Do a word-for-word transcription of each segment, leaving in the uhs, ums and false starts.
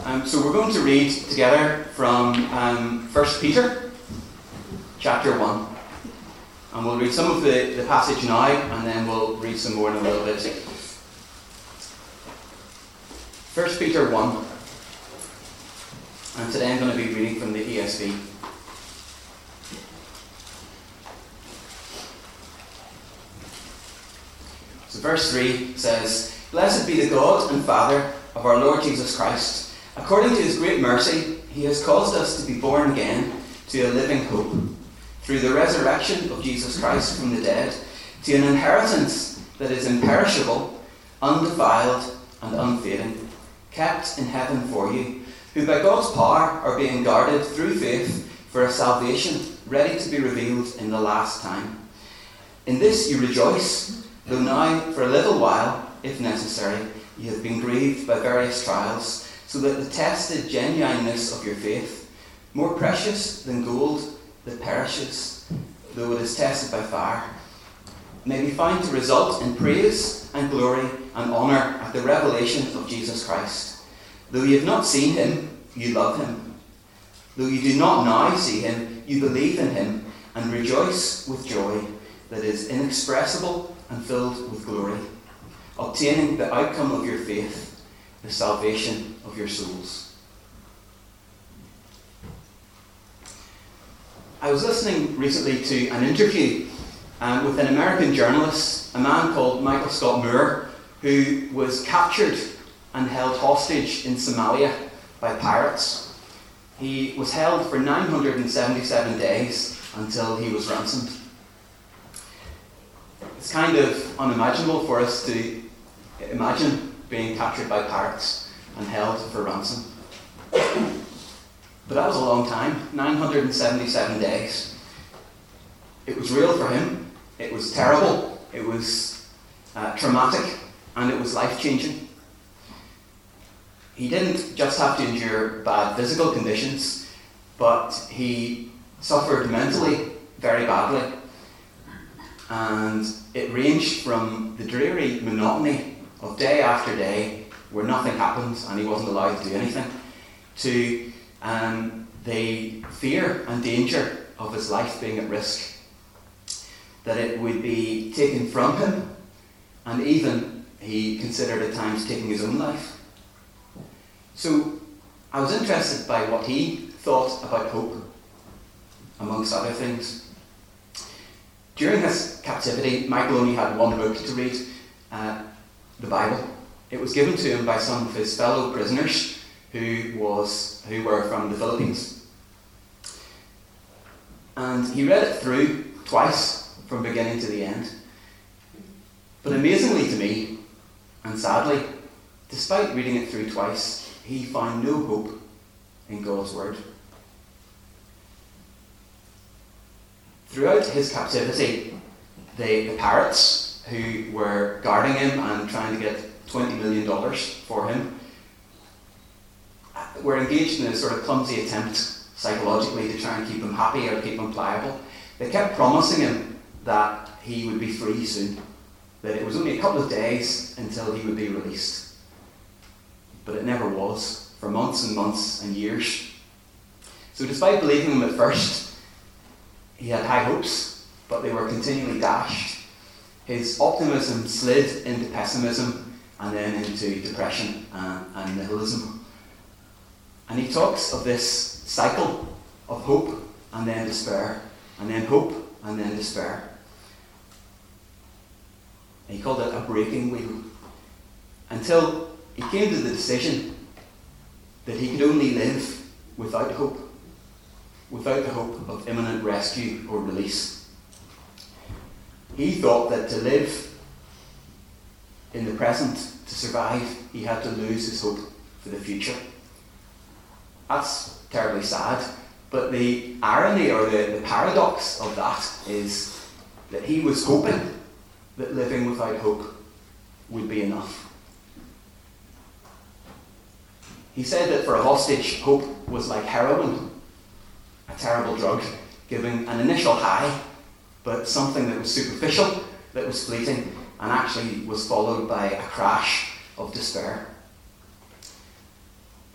Um, so we're going to read together from um, First Peter, chapter one. And we'll read some of the, the passage now, and then we'll read some more in a little bit. First Peter one. And today I'm going to be reading from the E S V. So verse three says, "Blessed be the God and Father of our Lord Jesus Christ. According to his great mercy, he has caused us to be born again to a living hope, through the resurrection of Jesus Christ from the dead, to an inheritance that is imperishable, undefiled, and unfading, kept in heaven for you, who by God's power are being guarded through faith for a salvation ready to be revealed in the last time. In this you rejoice, though now for a little while, if necessary, you have been grieved by various trials, so that the tested genuineness of your faith, more precious than gold that perishes, though it is tested by fire, may be found to result in praise and glory and honour at the revelation of Jesus Christ. Though you have not seen him, you love him. Though you do not now see him, you believe in him and rejoice with joy that is inexpressible and filled with glory, obtaining the outcome of your faith, the salvation of your souls." I was listening recently to an interview um, with an American journalist, a man called Michael Scott Moore, who was captured and held hostage in Somalia by pirates. He was held for nine hundred seventy-seven days until he was ransomed. It's kind of unimaginable for us to imagine being captured by pirates and held for ransom. But that was a long time, nine hundred seventy-seven days. It was real for him. It was terrible. It was uh, traumatic, and it was life-changing. He didn't just have to endure bad physical conditions, but he suffered mentally very badly. And it ranged from the dreary monotony of day after day where nothing happened and he wasn't allowed to do anything, to um, the fear and danger of his life being at risk, that it would be taken from him, and even he considered at times taking his own life. So I was interested by what he thought about hope, amongst other things. During his captivity, Michael only had one book to read, uh, the Bible. It was given to him by some of his fellow prisoners who was who were from the Philippines. And he read it through twice, from beginning to the end. But amazingly to me, and sadly, despite reading it through twice, he found no hope in God's word. Throughout his captivity, the, the pirates who were guarding him and trying to get twenty million dollars for him were engaged in a sort of clumsy attempt psychologically to try and keep him happy or keep him pliable. They kept promising him that he would be free soon, that it was only a couple of days until he would be released. But it never was, for months and months and years. So despite believing him at first, he had high hopes, but they were continually dashed. His optimism slid into pessimism and then into depression and, and nihilism. And he talks of this cycle of hope and then despair, and then hope and then despair. And he called it a breaking wheel, until he came to the decision that he could only live without hope, without the hope of imminent rescue or release. He thought that to live in the present, to survive, he had to lose his hope for the future. That's terribly sad, but the irony or the, the paradox of that is that he was hoping that living without hope would be enough. He said that for a hostage, hope was like heroin, a terrible drug, giving an initial high, but something that was superficial, that was fleeting, and actually was followed by a crash of despair.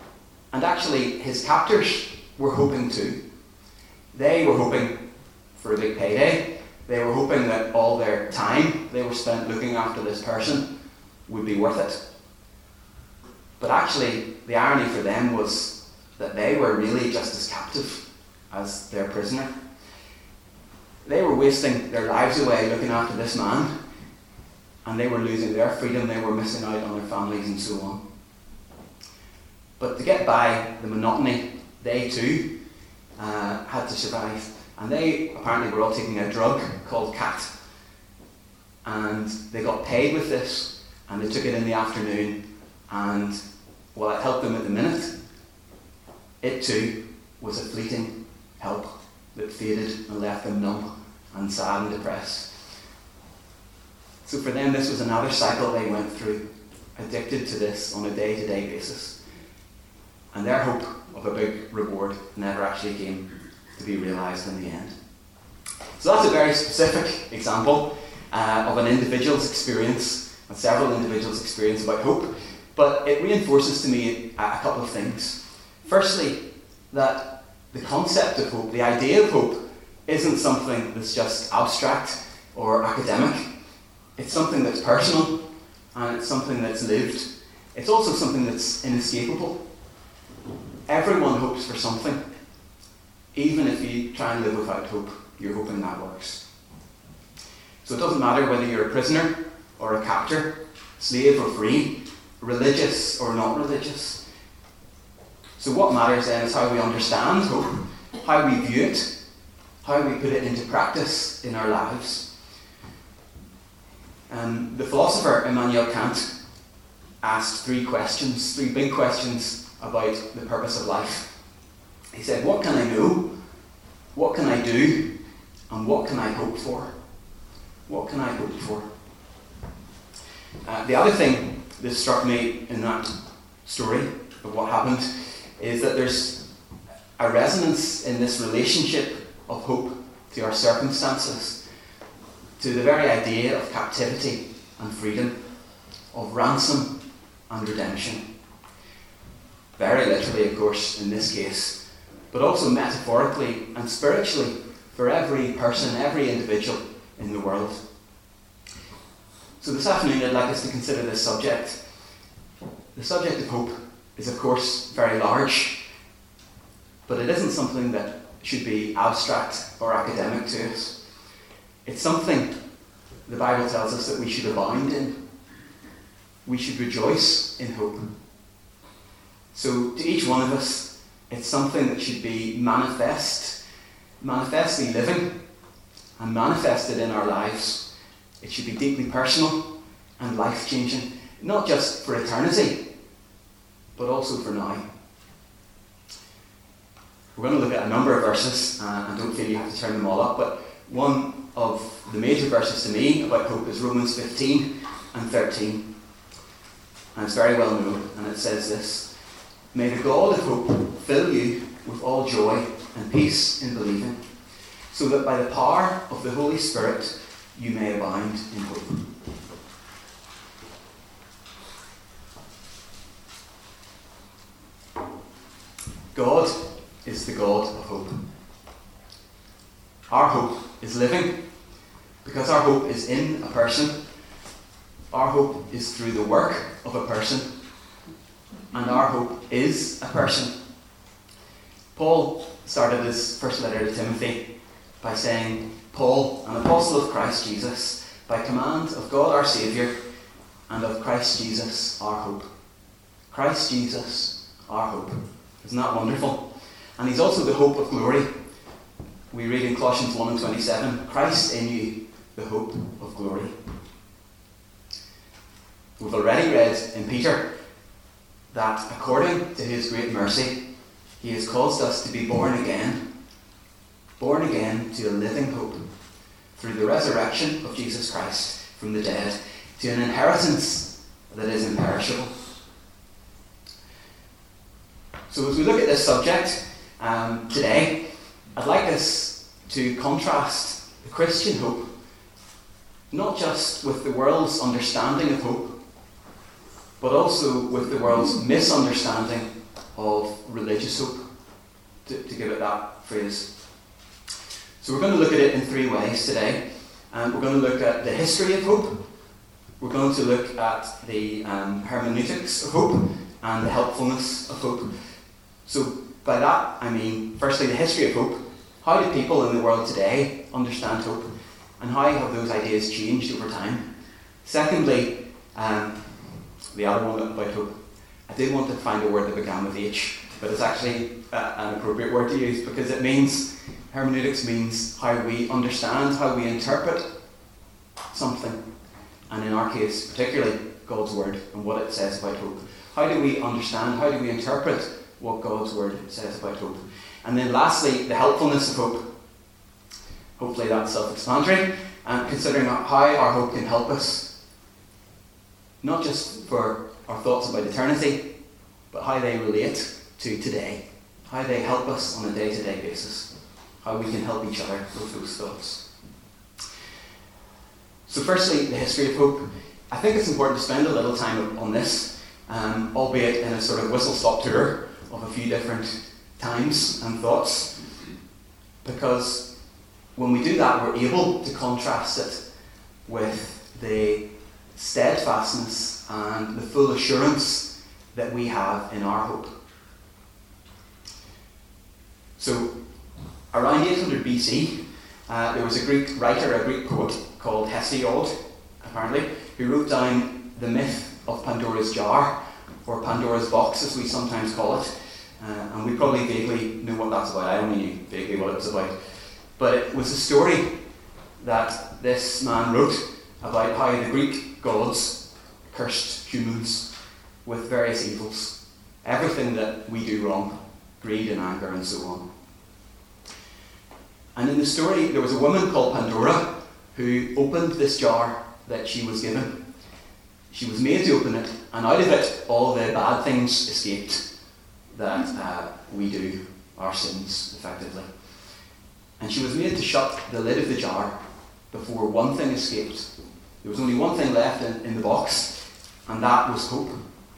And actually, his captors were hoping too. They were hoping for a big payday. They were hoping that all their time they were spent looking after this person would be worth it. But actually, the irony for them was that they were really just as captive as their prisoner. They were wasting their lives away looking after this man, and they were losing their freedom, they were missing out on their families and so on. But to get by the monotony, they too uh, had to survive. And they apparently were all taking a drug called cat. And they got paid with this, and they took it in the afternoon, and while it helped them at the minute, it too was a fleeting help that faded and left them numb and sad and depressed. So for them, this was another cycle they went through, addicted to this on a day-to-day basis. And their hope of a big reward never actually came to be realised in the end. So that's a very specific example uh, of an individual's experience, and several individuals' experience about hope, but it reinforces to me a, a couple of things. Firstly, that the concept of hope, the idea of hope, isn't something that's just abstract or academic. It's something that's personal, and it's something that's lived. It's also something that's inescapable. Everyone hopes for something. Even if you try and live without hope, you're hoping that works. So it doesn't matter whether you're a prisoner or a captor, slave or free, religious or not religious. So what matters then is how we understand hope, how we view it, how we put it into practice in our lives. Um, the philosopher Immanuel Kant asked three questions, three big questions about the purpose of life. He said, what can I know? What can I do? And what can I hope for? What can I hope for? Uh, the other thing that struck me in that story of what happened is that there's a resonance in this relationship of hope to our circumstances, to the very idea of captivity and freedom, of ransom and redemption. Very literally, of course, in this case, but also metaphorically and spiritually for every person, every individual in the world. So this afternoon I'd like us to consider this subject. The subject of hope is, of course, very large, but it isn't something that should be abstract or academic to us. It's something the Bible tells us that we should abound in. We should rejoice in hope. So to each one of us, it's something that should be manifest, manifestly living and manifested in our lives. It should be deeply personal and life-changing, not just for eternity, but also for now. We're going to look at a number of verses, uh, and don't feel you have to turn them all up, but one of the major verses to me about hope is Romans fifteen and thirteen. And it's very well known, and it says this: may the God of hope fill you with all joy and peace in believing, so that by the power of the Holy Spirit you may abound in hope. God is the God of hope. Our hope is living because our hope is in a person. Our hope is through the work of a person. And our hope is a person. Paul started his first letter to Timothy by saying, Paul, an apostle of Christ Jesus, by command of God our Saviour, and of Christ Jesus our hope. Christ Jesus our hope. Isn't that wonderful? And he's also the hope of glory. We read in Colossians one and twenty-seven, Christ in you, the hope of glory. We've already read in Peter that according to his great mercy, he has caused us to be born again, born again to a living hope through the resurrection of Jesus Christ from the dead, to an inheritance that is imperishable. So as we look at this subject um, today, I'd like us to contrast the Christian hope, not just with the world's understanding of hope, but also with the world's misunderstanding of religious hope, to, to give it that phrase. So we're going to look at it in three ways today. Um, we're going to look at the history of hope, we're going to look at the um, hermeneutics of hope, and the helpfulness of hope. So by that I mean, firstly, the history of hope. How do people in the world today understand hope, and how have those ideas changed over time? Secondly, um, the other one about hope. I did want to find a word that began with H, but it's actually uh, an appropriate word to use, because it means, hermeneutics means how we understand, how we interpret something, and in our case particularly God's word and what it says about hope. How do we understand, how do we interpret what God's word says about hope? And then lastly, the helpfulness of hope. Hopefully that's self-explanatory, and considering how our hope can help us, not just for our thoughts about eternity, but how they relate to today, how they help us on a day-to-day basis, how we can help each other with those thoughts. So firstly, the history of hope. I think it's important to spend a little time on this, um, albeit in a sort of whistle-stop tour of a few different times and thoughts, because when we do that, we're able to contrast it with the steadfastness and the full assurance that we have in our hope. So, around eight hundred B C, uh, there was a Greek writer, a Greek poet called Hesiod, apparently, who wrote down the myth of Pandora's jar, or Pandora's box as we sometimes call it. Uh, and we probably vaguely know what that's about. I only knew vaguely what it was about. But it was a story that this man wrote about how the Greek gods cursed humans with various evils. Everything that we do wrong, greed and anger and so on. And in the story, there was a woman called Pandora who opened this jar that she was given. She was made to open it, and out of it, all the bad things escaped that uh, we do, our sins, effectively. And she was made to shut the lid of the jar before one thing escaped. There was only one thing left in, in the box, and that was hope.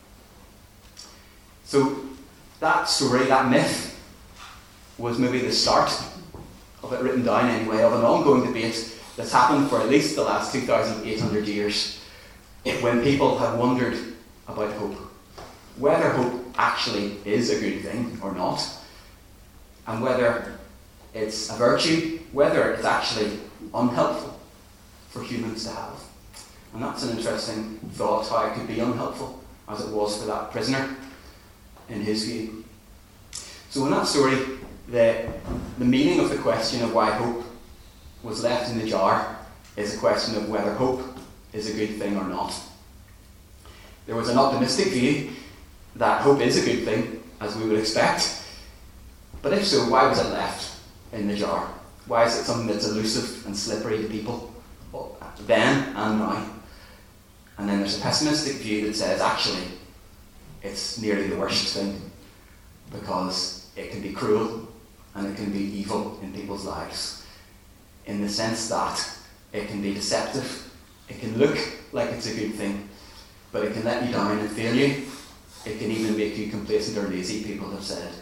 So that story, that myth, was maybe the start of it, written down anyway, of an ongoing debate that's happened for at least the last two thousand eight hundred years, when people have wondered about hope. Whether hope actually is a good thing or not, and whether it's a virtue, whether it's actually unhelpful for humans to have. And that's an interesting thought, how it could be unhelpful, as it was for that prisoner, in his view. So in that story, the, the meaning of the question of why hope was left in the jar is a question of whether hope is a good thing or not. There was an optimistic view that hope is a good thing, as we would expect. But if so, why was it left in the jar? Why is it something that's elusive and slippery to people then and now? And then there's a pessimistic view that says, actually, it's nearly the worst thing, because it can be cruel and it can be evil in people's lives, in the sense that it can be deceptive, it can look like it's a good thing, but it can let you down and fail you. It can even make you complacent or lazy, people have said.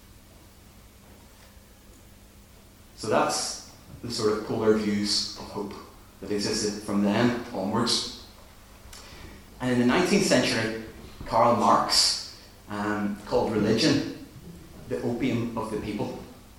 So that's the sort of polar views of hope that existed from then onwards. And in the nineteenth century, Karl Marx um, called religion the opium of the people.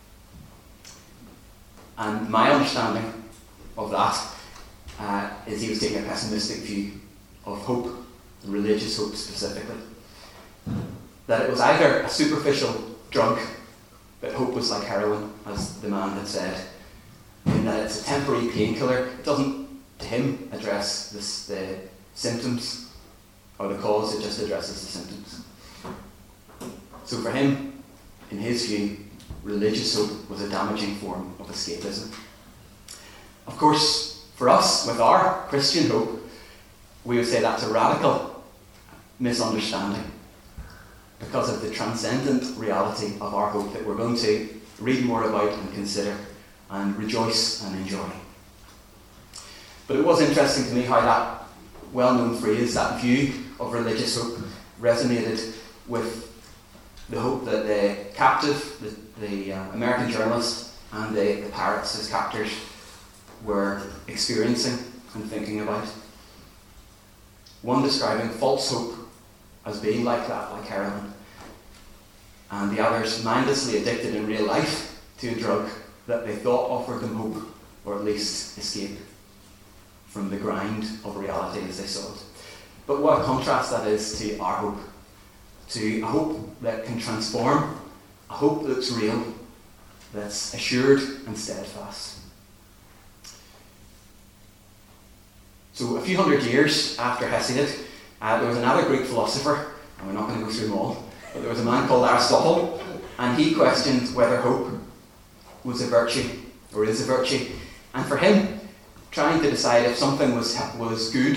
And my understanding of that uh, is he was taking a pessimistic view of hope, religious hope specifically. That it was either a superficial drug, that hope was like heroin, as the man had said, in that it's a temporary painkiller. It doesn't, to him, address this, the symptoms or the cause, it just addresses the symptoms. So for him, in his view, religious hope was a damaging form of escapism. Of course, for us, with our Christian hope, we would say that's a radical misunderstanding, because of the transcendent reality of our hope that we're going to read more about and consider and rejoice and enjoy. But it was interesting to me how that well-known phrase, that view of religious hope, resonated with the hope that the captive, the, the uh, American journalist, and the, the pirates, his captors, were experiencing and thinking about. One describing false hope as being like that, like heroin, and the others mindlessly addicted in real life to a drug that they thought offered them hope, or at least escape from the grind of reality as they saw it. But what a contrast that is to our hope, to a hope that can transform, a hope that's real, that's assured and steadfast. So a few hundred years after Hesiod, uh, there was another Greek philosopher, and we're not going to go through them all, but there was a man called Aristotle, and he questioned whether hope was a virtue, or is a virtue. And for him, trying to decide if something was, was good,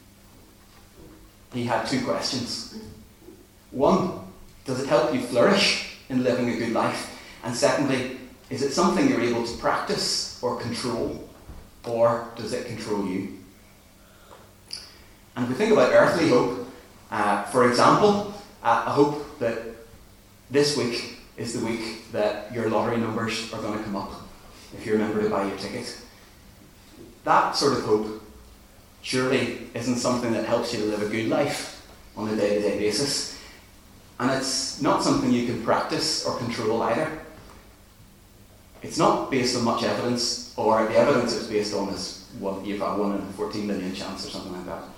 he had two questions. One, does it help you flourish in living a good life? And secondly, is it something you're able to practice or control, or does it control you? And if we think about earthly hope, uh, for example, uh, a hope that this week is the week that your lottery numbers are going to come up, if you remember to buy your ticket. That sort of hope surely isn't something that helps you to live a good life on a day-to-day basis. And it's not something you can practice or control either. It's not based on much evidence, or the evidence it's based on is one, you've got one in fourteen million chance or something like that.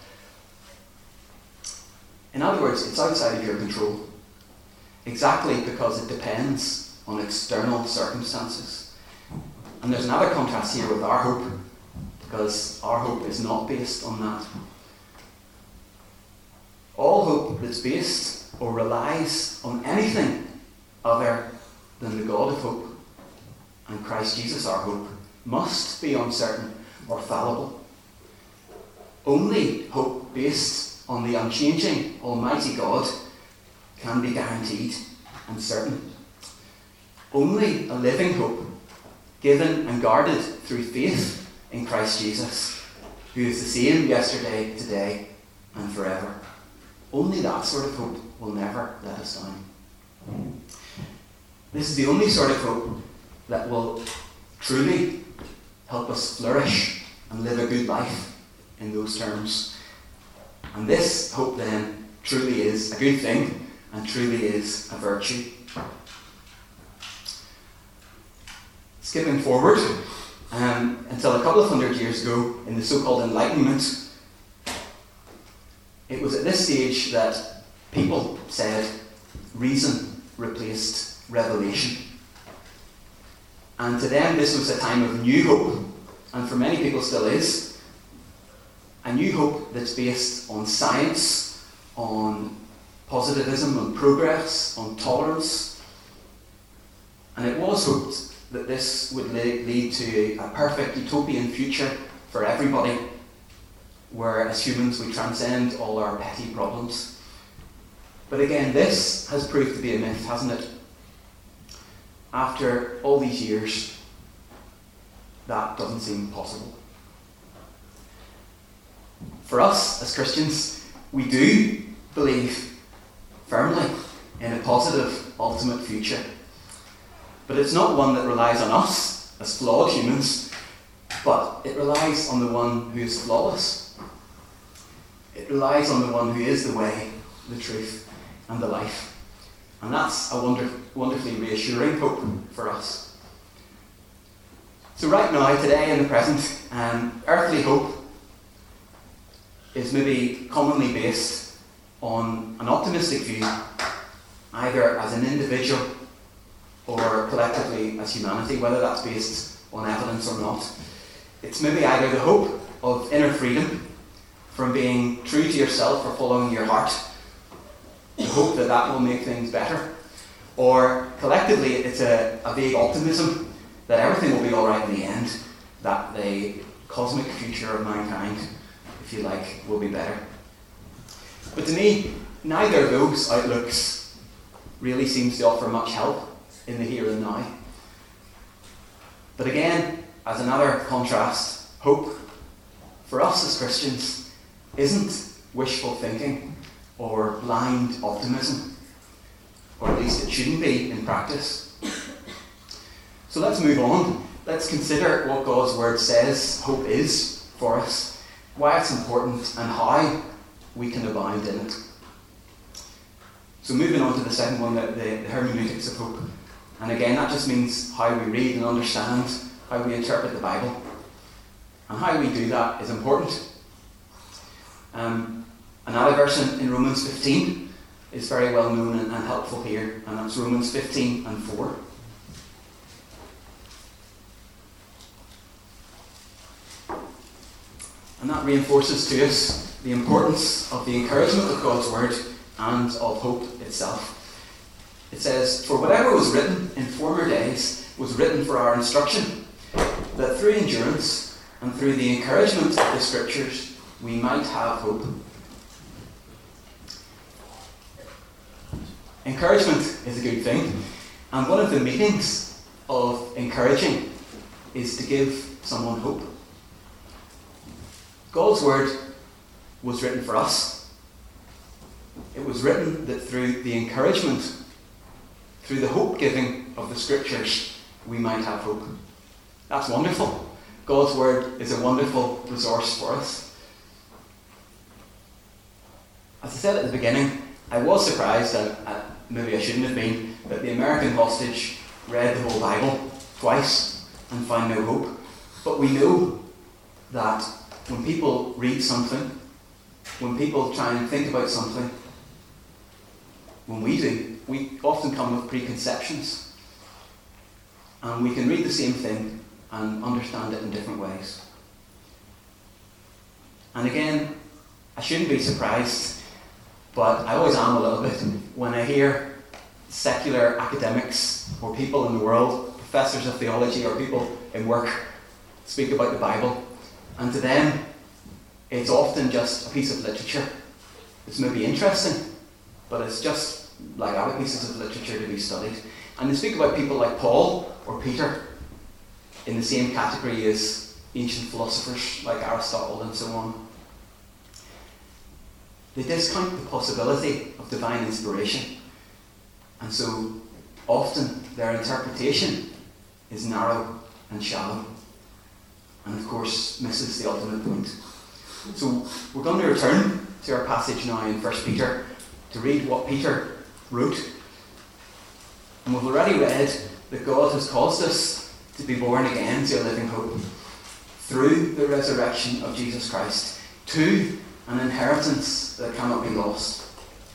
In other words, it's outside of your control, exactly because it depends on external circumstances. And there's another contrast here with our hope, because our hope is not based on that. All hope that's based or relies on anything other than the God of hope and Christ Jesus our hope must be uncertain or fallible. Only hope based on the unchanging Almighty God can be guaranteed and certain. Only a living hope given and guarded through faith in Christ Jesus, who is the same yesterday, today, and forever. Only that sort of hope will never let us down. This is the only sort of hope that will truly help us flourish and live a good life in those terms. And this hope then truly is a good thing and truly is a virtue. Skipping forward um, until a couple of hundred years ago in the so-called Enlightenment, it was at this stage that people said reason replaced revelation. And to them this was a time of new hope, and for many people still is, a new hope that's based on science, on positivism, on progress, on tolerance. And it was hoped that this would lead to a perfect utopian future for everybody, where as humans we transcend all our petty problems. But again, this has proved to be a myth, hasn't it? After all these years, that doesn't seem possible. For us as Christians, we do believe firmly in a positive ultimate future. But it's not one that relies on us as flawed humans, but it relies on the one who is flawless. It relies on the one who is the way, the truth, and the life. And that's a wonder, wonderfully reassuring hope for us. So right now, today in the present, um, earthly hope is maybe commonly based on an optimistic view, either as an individual or collectively as humanity, whether that's based on evidence or not. It's maybe either the hope of inner freedom from being true to yourself or following your heart, the hope that that will make things better, or collectively it's a, a vague optimism that everything will be alright in the end, that the cosmic future of mankind, if you like, will be better. But to me, neither of those outlooks really seems to offer much help in the here and now. But again, as another contrast, hope for us as Christians isn't wishful thinking or blind optimism. or at least it shouldn't be in practice. So let's move on. Let's consider what God's Word says hope is for us, why it's important, and how we can abound in it. So moving on to the second one, the, the hermeneutics of hope. And again, that just means how we read and understand, how we interpret the Bible. And how we do that is important. Um, another verse in, in Romans fifteen is very well known and, and helpful here, and that's Romans fifteen and four. And that reinforces to us the importance of the encouragement of God's Word and of hope itself. It says, "For whatever was written in former days was written for our instruction, that through endurance and through the encouragement of the Scriptures we might have hope." Encouragement is a good thing, and one of the meanings of encouraging is to give someone hope. God's Word was written for us. It was written that through the encouragement, through the hope-giving of the Scriptures, we might have hope. That's wonderful. God's Word is a wonderful resource for us. As I said at the beginning, I was surprised, and maybe I shouldn't have been, that the American hostage read the whole Bible twice and found no hope. But we know that when people read something, when people try and think about something, when we do, we often come with preconceptions. And we can read the same thing and understand it in different ways. And again, I shouldn't be surprised, but I always am a little bit when I hear secular academics or people in the world, professors of theology or people in work, speak about the Bible. And to them, it's often just a piece of literature. It's maybe interesting, but it's just like other pieces of literature to be studied. And they speak about people like Paul or Peter in the same category as ancient philosophers like Aristotle and so on. They discount the possibility of divine inspiration, and so often their interpretation is narrow and shallow, and of course misses the ultimate point. So we're going to return to our passage now in First Peter to read what Peter wrote. And we've already read that God has caused us to be born again to a living hope through the resurrection of Jesus Christ, to an inheritance that cannot be lost.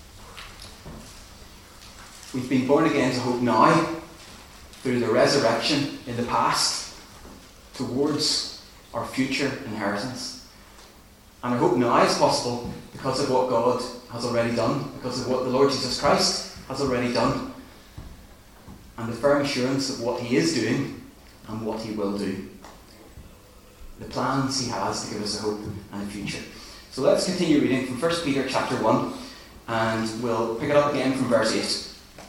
We've been born again to hope now through the resurrection in the past towards our future inheritance. And our hope now is possible because of what God has already done, because of what the Lord Jesus Christ has already done, and the firm assurance of what He is doing and what He will do. The plans He has to give us a hope and a future. So let's continue reading from First Peter chapter one, and we'll pick it up again from verse eight.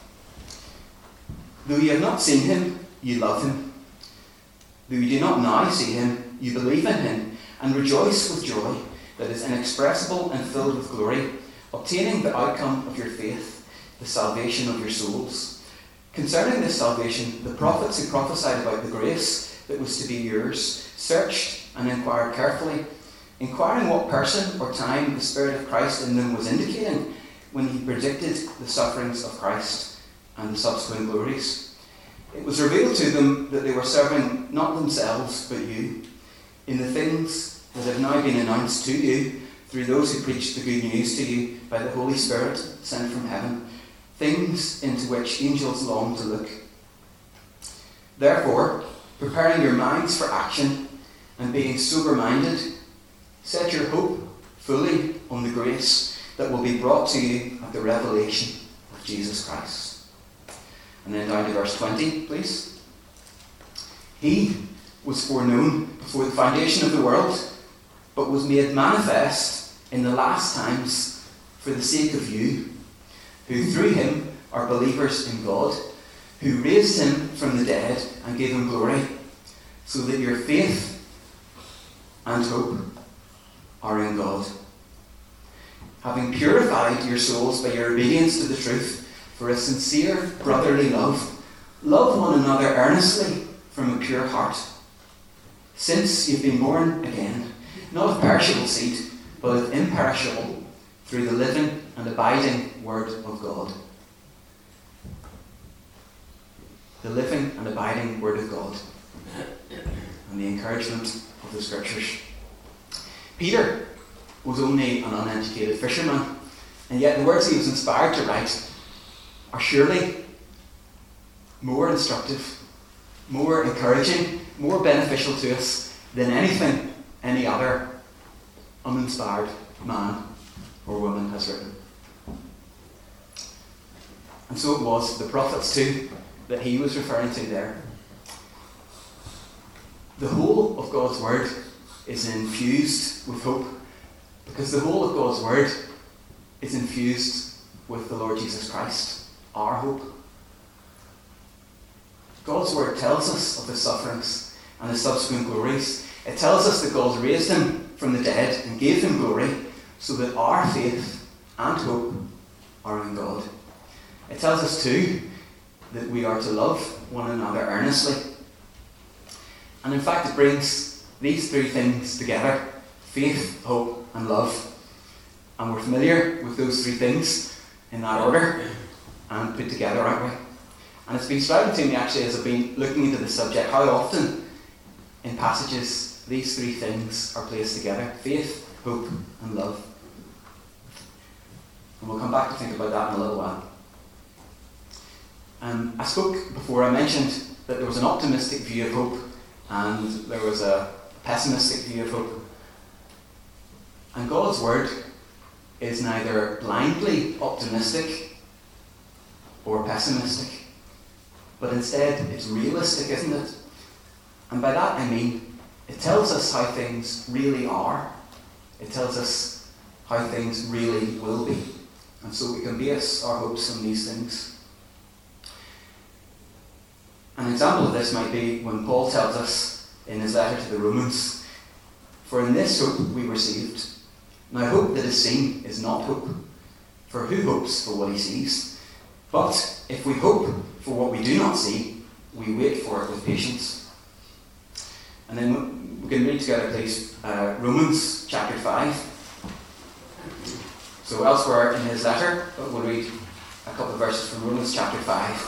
"Though you have not seen Him, you love Him. Though you do not now see Him, you believe in Him, and rejoice with joy that is inexpressible and filled with glory, obtaining the outcome of your faith, the salvation of your souls. Concerning this salvation, the prophets who prophesied about the grace that was to be yours searched and inquired carefully, inquiring what person or time the Spirit of Christ in them was indicating when He predicted the sufferings of Christ and the subsequent glories. It was revealed to them that they were serving not themselves but you, in the things that have now been announced to you through those who preach the good news to you by the Holy Spirit sent from heaven, things into which angels long to look. Therefore, preparing your minds for action and being sober-minded, set your hope fully on the grace that will be brought to you at the revelation of Jesus Christ." And then down to verse twenty, please. "He was foreknown before the foundation of the world, but was made manifest in the last times for the sake of you, who through Him are believers in God, who raised Him from the dead and gave Him glory, so that your faith and hope are in God. Having purified your souls by your obedience to the truth for a sincere brotherly love. Love one another earnestly from a pure heart, since you've been born again, not of perishable seed, but of imperishable, through the living and abiding Word of God. The living and abiding Word of God, and the encouragement of the Scriptures. Peter was only an uneducated fisherman, and yet the words he was inspired to write are surely more instructive, more encouraging, more beneficial to us than anything any other uninspired man or woman has written. And so it was the prophets too that he was referring to there. The whole of God's Word is infused with hope, because the whole of God's Word is infused with the Lord Jesus Christ, our hope. God's Word tells us of his sufferings and his subsequent glories. It tells us that God raised him from the dead and gave him glory, so that our faith and hope are in God. It tells us too that we are to love one another earnestly. And in fact, it brings these three things together: faith, hope, and love. And we're familiar with those three things in that order and put together, aren't we? And it's been striking to me, actually, as I've been looking into the subject, how often in passages these three things are placed together: faith, hope, and love. And we'll come back to think about that in a little while. Um, I spoke before, I mentioned that there was an optimistic view of hope and there was a pessimistic view of hope. And God's Word is neither blindly optimistic or pessimistic, but instead it's realistic, isn't it? And by that I mean it tells us how things really are. It tells us how things really will be. And so we can base our hopes on these things. An example of this might be when Paul tells us in his letter to the Romans, "For in this hope we received. Now hope that is seen is not hope, for who hopes for what he sees? But if we hope for what we do not see, we wait for it with patience." And then we can read together, please, uh, Romans chapter five. So elsewhere in his letter, we'll read a couple of verses from Romans chapter five.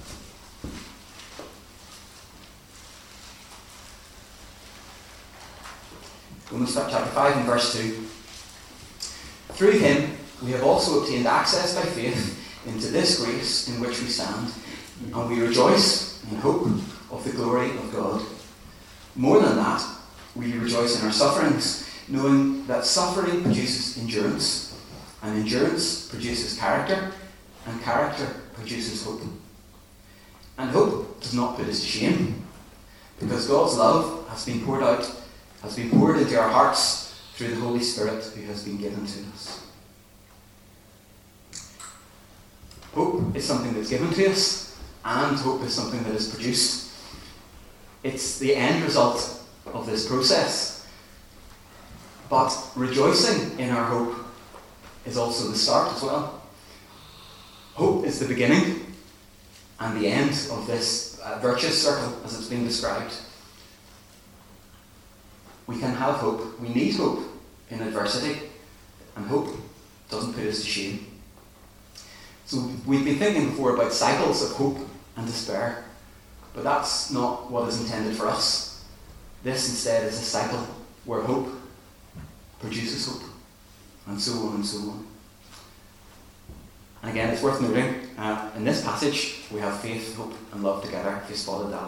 Romans chapter five and verse two. "Through him we have also obtained access by faith into this grace in which we stand, and we rejoice in hope of the glory of God. More than that, we rejoice in our sufferings, knowing that suffering produces endurance, and endurance produces character, and character produces hope. And hope does not put us to shame, because God's love has been poured out, has been poured into our hearts through the Holy Spirit who has been given to us." Hope is something that's given to us, and hope is something that is produced. It's the end result of this process. But rejoicing in our hope is also the start as well. Hope is the beginning and the end of this uh, virtuous circle, as it's been described. We can have hope. We need hope in adversity, and hope doesn't put us to shame. So we've been thinking before about cycles of hope and despair, but that's not what is intended for us. This instead is a cycle where hope produces hope, and so on and so on. And again, it's worth noting, uh, in this passage we have faith, hope and love together, if you spotted that.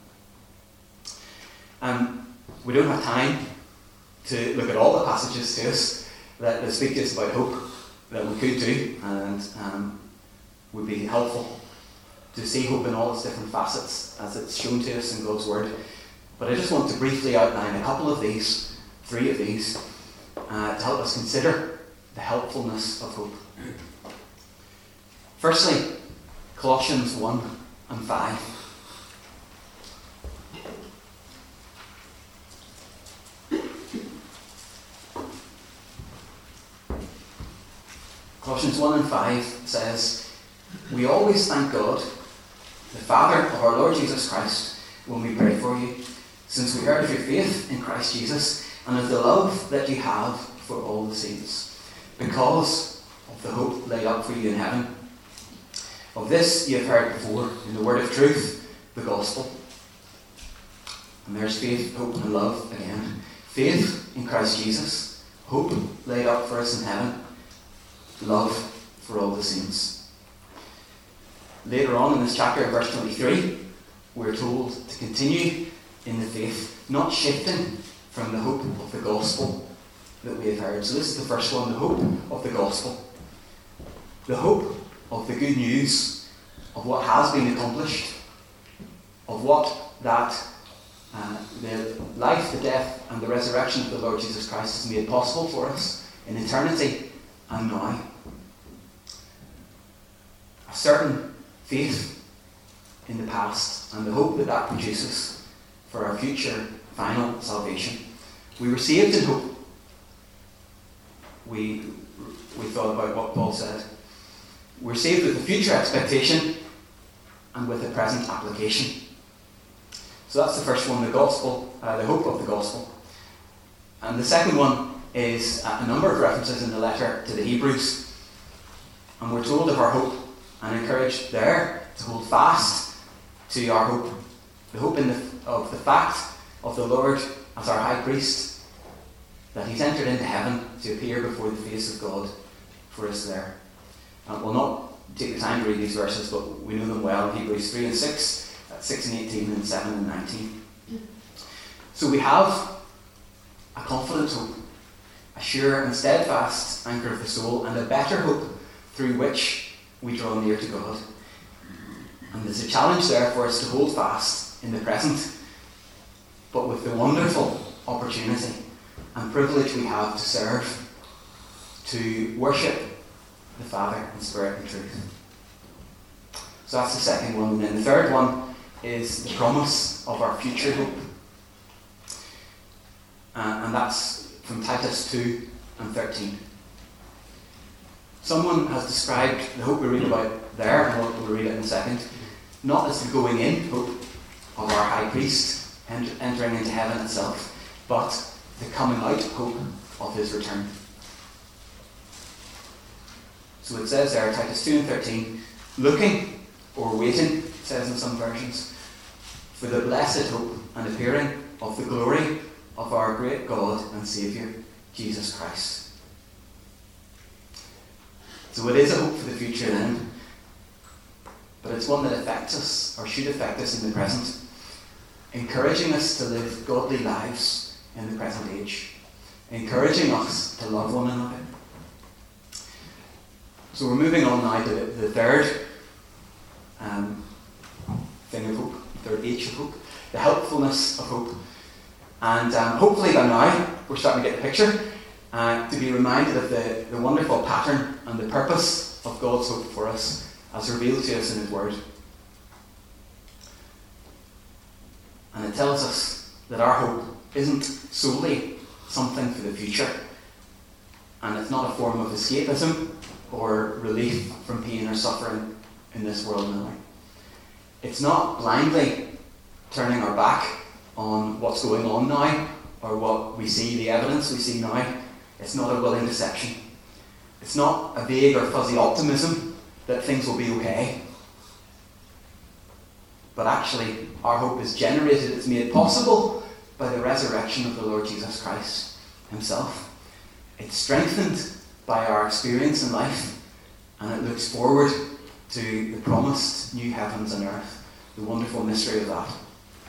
Um, we don't have time to look at all the passages to us that, that speak to us about hope, that we could do, and um, would be helpful to see hope in all its different facets as it's shown to us in God's Word. But I just want to briefly outline a couple of these, three of these, uh, to help us consider the helpfulness of hope. Firstly, Colossians one and five. Colossians one and five says, We always thank God, the Father of our Lord Jesus Christ, when we pray for you, since we heard of your faith in Christ Jesus and of the love that you have for all the saints, because of the hope laid up for you in heaven. Of this you have heard before in the word of truth, the gospel. And there's faith, hope and love again. Faith in Christ Jesus, hope laid up for us in heaven, love for all the saints. Later on in this chapter, verse twenty-three, we're told to continue in the faith, not shifting from the hope of the gospel that we have heard. So this is the first one, the hope of the gospel. The hope of the good news of what has been accomplished, of what that uh, the life, the death and the resurrection of the Lord Jesus Christ has made possible for us in eternity and now. A certain faith in the past and the hope that that produces for our future final salvation. We were saved in hope. We, we thought about what Paul said. We're saved with a future expectation and with a present application. So that's the first one, the gospel, uh, the hope of the gospel. And the second one is uh, a number of references in the letter to the Hebrews. And we're told of our hope and encouraged there to hold fast to our hope. The hope in the, of the fact of the Lord as our high priest, that he's entered into heaven to appear before the face of God for us there. And we'll not take the time to read these verses, but we know them well. Hebrews three and six, six and eighteen, and seven and nineteen. So we have a confident hope, a sure and steadfast anchor of the soul, and a better hope through which we draw near to God. And there's a challenge there for us to hold fast in the present, but with the wonderful opportunity and privilege we have to serve, to worship the Father in spirit and truth. So that's the second one. And then the third one is the promise of our future hope. Uh, and that's from Titus two and thirteen. Someone has described the hope we read about there, and we'll, we'll read it in a second, not as the going in hope of our high priest ent- entering into heaven itself, but the coming out hope of his return. So it says there, Titus two and thirteen, looking or waiting, it says in some versions, for the blessed hope and appearing of the glory of our great God and Saviour, Jesus Christ. So it is a hope for the future then, but it's one that affects us, or should affect us in the present, encouraging us to live godly lives in the present age, encouraging us to love one another. So we're moving on now to the, the third um, thing of hope, third H of hope, the helpfulness of hope. And um, hopefully by now we're starting to get the picture, uh, to be reminded of the, the wonderful pattern and the purpose of God's hope for us as revealed to us in His Word. And it tells us that our hope isn't solely something for the future, and it's not a form of escapism or relief from pain or suffering in this world now. It's not blindly turning our back on what's going on now, or what we see, the evidence we see now. It's not a willing deception. It's not a vague or fuzzy optimism that things will be okay. But actually, our hope is generated, it's made possible by the resurrection of the Lord Jesus Christ Himself. It's strengthened by our experience in life, and it looks forward to the promised new heavens and earth, the wonderful mystery of that.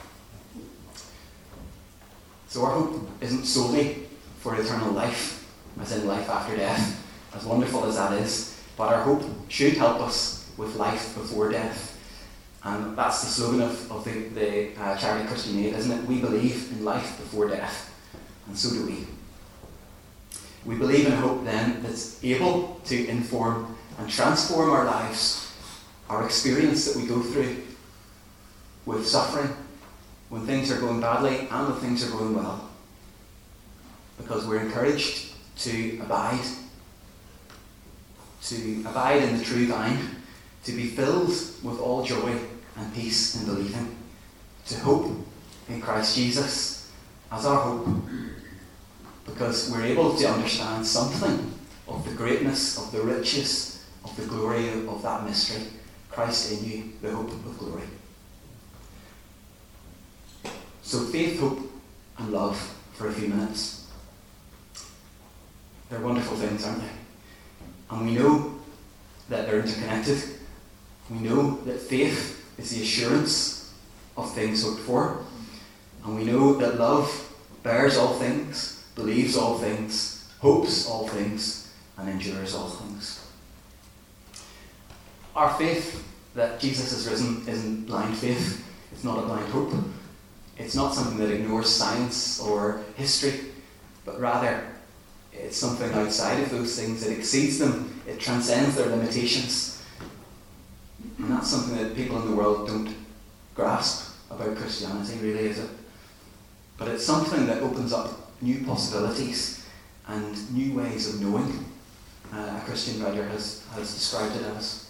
So our hope isn't solely for eternal life, as in life after death, as wonderful as that is, but our hope should help us with life before death. And that's the slogan of, of the, the uh, Charity Christian Aid, isn't it? We believe in life before death, and so do we. We believe in a hope then that's able to inform and transform our lives, our experience that we go through with suffering, when things are going badly and when things are going well. Because we're encouraged to abide, to abide in the true vine, to be filled with all joy and peace in believing, to hope in Christ Jesus as our hope, because we're able to understand something of the greatness, of the riches, of the glory of that mystery, Christ in you, the hope of glory. So faith, hope, and love for a few minutes. They're wonderful things, aren't they? And we know that they're interconnected. We know that faith is the assurance of things hoped for. And we know that love bears all things, believes all things, hopes all things, and endures all things. Our faith that Jesus has risen isn't blind faith. It's not a blind hope. It's not something that ignores science or history, but rather it's something outside of those things. It exceeds them. It transcends their limitations. And that's something that people in the world don't grasp about Christianity, really, is it? But it's something that opens up new possibilities and new ways of knowing. Uh, a Christian writer has, has described it as.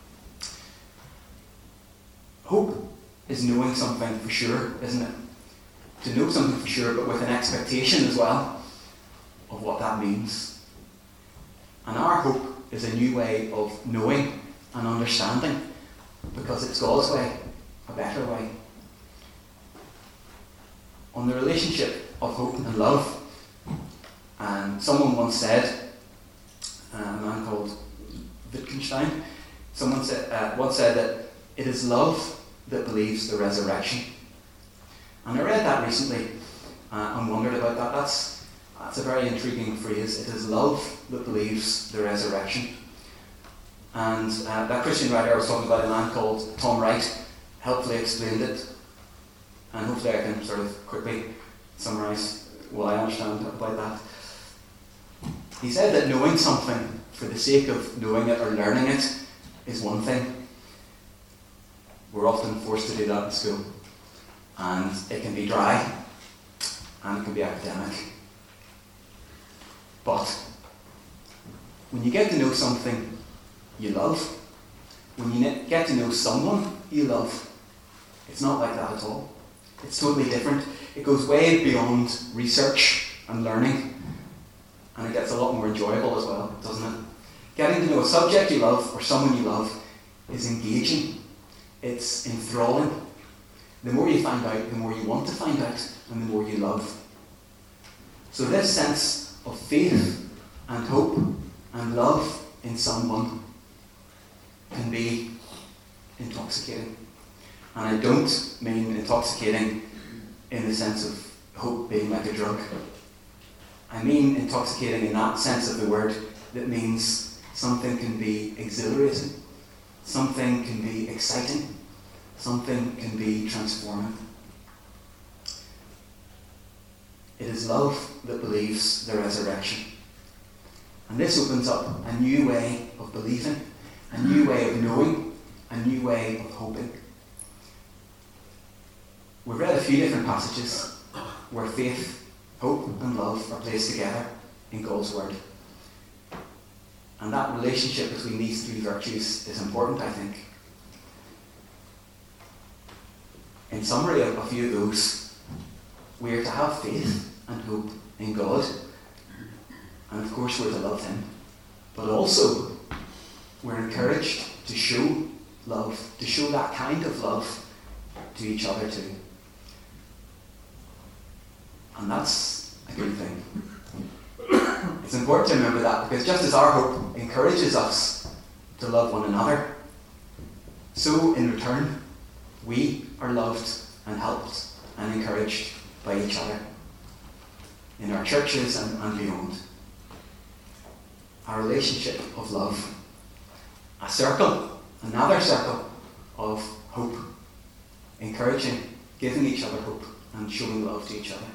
Hope is knowing something for sure, isn't it? To know something for sure, but with an expectation as well of what that means. And our hope is a new way of knowing and understanding, because it's God's way, a better way. On the relationship of hope and love, and someone once said, uh, a man called Wittgenstein, someone said, uh, once said that it is love that believes the resurrection. And I read that recently uh, and wondered about that. That's, that's a very intriguing phrase. It is love that believes the resurrection. And uh, that Christian writer I was talking about, a man called Tom Wright, helpfully explained it. And hopefully I can sort of quickly summarise what I understand about that. He said that knowing something for the sake of knowing it or learning it is one thing. We're often forced to do that in school. And it can be dry, and it can be academic. But when you get to know something you love, when you get to know someone you love, it's not like that at all. It's totally different. It goes way beyond research and learning, and it gets a lot more enjoyable as well, doesn't it? Getting to know a subject you love or someone you love is engaging. It's enthralling. The more you find out, the more you want to find out, and the more you love. So this sense of faith and hope and love in someone can be intoxicating. And I don't mean intoxicating in the sense of hope being like a drug. I mean intoxicating in that sense of the word that means something can be exhilarating, something can be exciting, something can be transforming. It is love that believes the resurrection. And this opens up a new way of believing, a new way of knowing, a new way of hoping. We've read a few different passages where faith, hope and love are placed together in God's Word. And that relationship between these three virtues is important, I think. In summary of a few of those, we are to have faith and hope in God. And of course we're to love Him. But also, we're encouraged to show love, to show that kind of love to each other too. And that's a good thing. It's important to remember that, because just as our hope encourages us to love one another, so in return, we are loved and helped and encouraged by each other in our churches and, and beyond. Our relationship of love. A circle, another circle of hope, encouraging, giving each other hope and showing love to each other.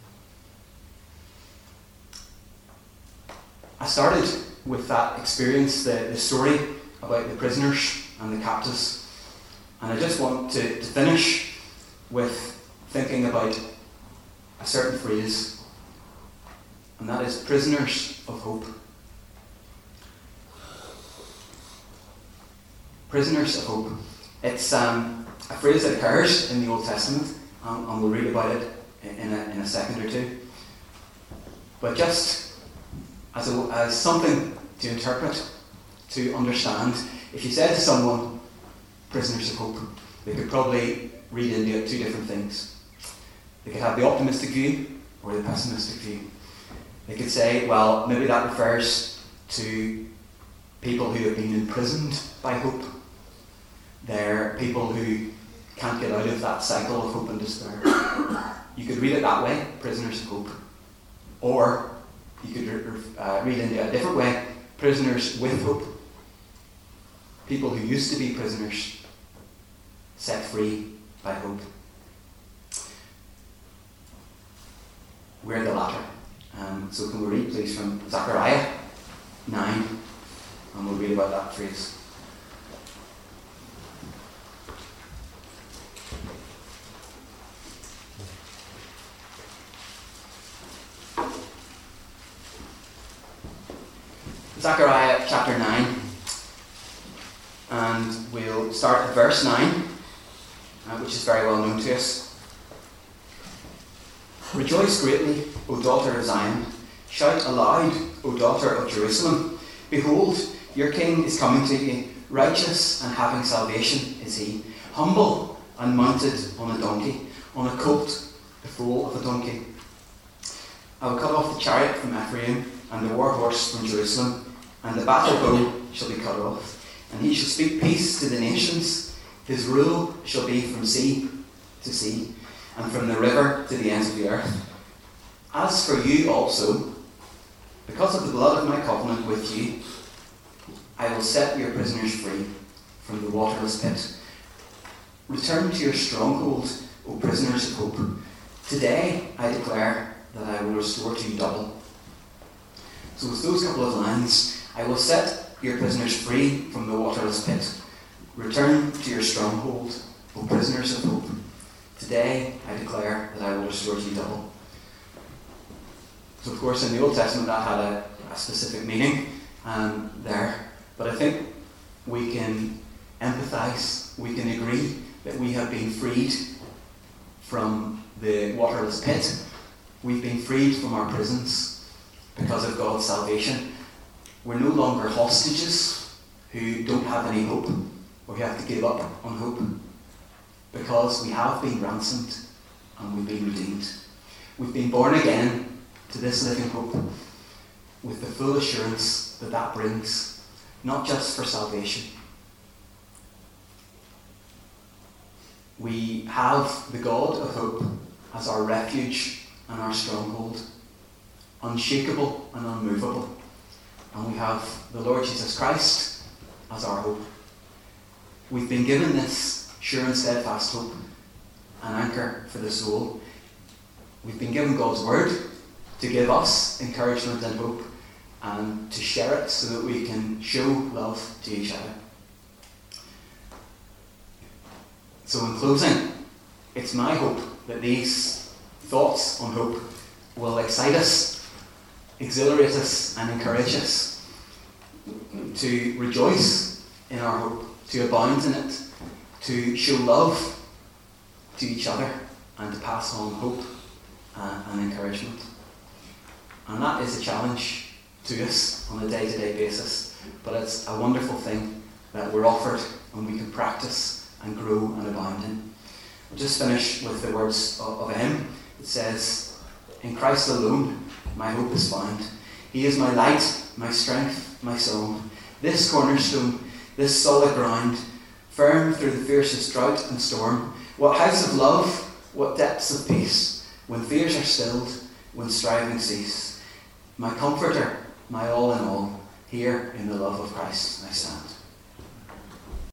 I started with that experience, the, the story about the prisoners and the captives. And I just want to, to finish with thinking about a certain phrase, and that is prisoners of hope. prisoners of hope. It's um, a phrase that occurs in the Old Testament, um, and we'll read about it in a, in a second or two. But just as, a, as something to interpret, to understand, if you said to someone, prisoners of hope, they could probably read into it two different things. They could have the optimistic view or the pessimistic view. They could say, well, maybe that refers to people who have been imprisoned by hope. They're people who can't get out of that cycle of hope and despair. You could read it that way, prisoners of hope. Or you could uh, read into it a different way, prisoners with hope. People who used to be prisoners, set free by hope. We're the latter. Um, so can we read, please, from Zechariah nine, and we'll read about that phrase. Zechariah chapter nine, and we'll start at verse nine, uh, which is very well known to us. Rejoice greatly, O daughter of Zion. Shout aloud, O daughter of Jerusalem. Behold, your king is coming to you. Righteous and having salvation is he. Humble and mounted on a donkey, on a colt, the foal of a donkey. I will cut off the chariot from Ephraim, and the war horse from Jerusalem, and the battle bow shall be cut off. And he shall speak peace to the nations. His rule shall be from sea to sea, and from the river to the ends of the earth. As for you also, because of the blood of my covenant with you, I will set your prisoners free from the waterless pit. Return to your stronghold, O prisoners of hope. Today I declare that I will restore to you double. So with those couple of lines, I will set your prisoners free from the waterless pit. Return to your stronghold, O prisoners of hope. Today I declare that I will restore to you double. So of course in the Old Testament that had a, a specific meaning um, there, but I think we can empathise, we can agree that we have been freed from the waterless pit. We've been freed from our prisons because of God's salvation. We're no longer hostages who don't have any hope, or who have to give up on hope, because we have been ransomed and we've been redeemed. We've been born again to this living hope, with the full assurance that that brings, not just for salvation. We have the God of hope as our refuge and our stronghold, unshakable and unmovable. And we have the Lord Jesus Christ as our hope. We've been given this sure and steadfast hope, an anchor for the soul. We've been given God's word to give us encouragement and hope, and to share it so that we can show love to each other. So in closing, it's my hope that these thoughts on hope will excite us, exhilarate us, and encourage us to rejoice in our hope, to abound in it, to show love to each other, and to pass on hope uh, and encouragement. And that is a challenge to us on a day-to-day basis, but it's a wonderful thing that we're offered and we can practice and grow and abound in. I'll just finish with the words of, of a hymn. It says, "In Christ alone my hope is found. He is my light, my strength, my song. This cornerstone, this solid ground, firm through the fiercest drought and storm. What heights of love, what depths of peace, when fears are stilled, when striving cease. My comforter, my all in all, here in the love of Christ I stand."